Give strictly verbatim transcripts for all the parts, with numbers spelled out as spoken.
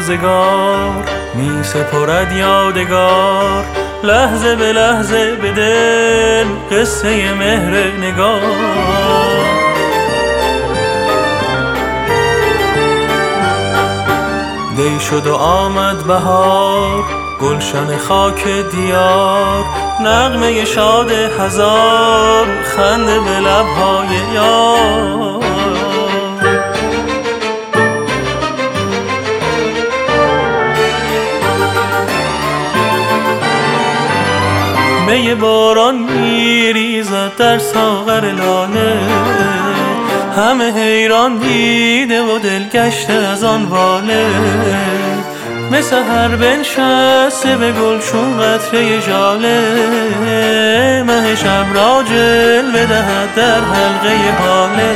روزگار می سپرد یادگار، لحظه به لحظه به دل قصه مهر نگار. دی شد و آمد بهار، گلشن خاک دیار، نغمه شاد هزار، خنده به لبهای یار. می باران میریزد در ساغر لاله، همه حیران دیده و دلگشته از آن واله. مثل هر بنشسته به گلشون قطره ژاله، مه شب را جلوه دهد در حلقه هاله.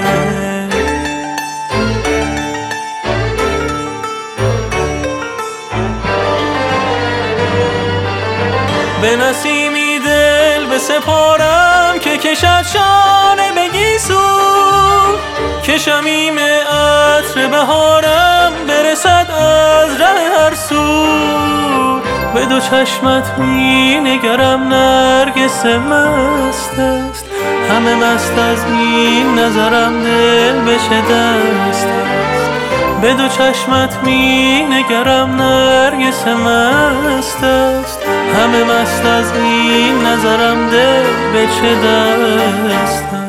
به نسیمی دل بسپارم که کشد شانه به گیسو، که شمیم عطر بهارم برسد از ره هر سو. به دو چشمت می نگرم نرگس مست است، همه مست از این نظرم دل به چه دست است. به دو چشمت می نگرم نرگس مست است، همه مست از این نظرم دل به چه دست است.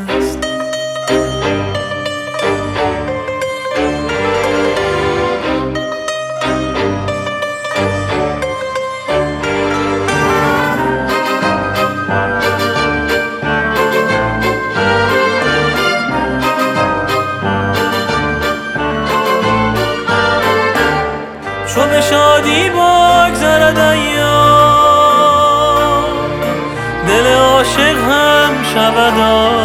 چو به شادی بگذرد ایام، دل عاشق هم شود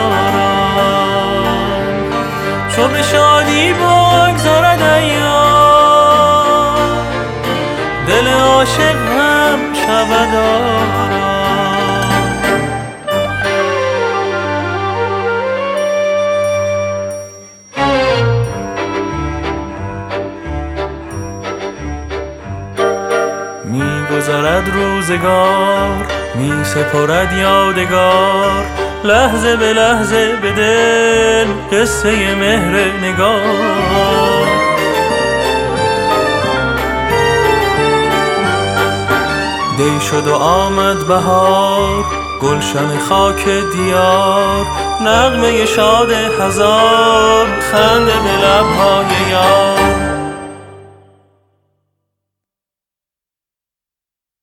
آرام. چو به شادی بگذرد ایام، دل عاشق هم شود آرام. می گذرد روزگار، می سپرد یادگار، لحظه به لحظه به دل قصه مهر نگار. دی شد و آمد بهار، گلشن خاک دیار، نغمه شاد هزار، خنده به لبها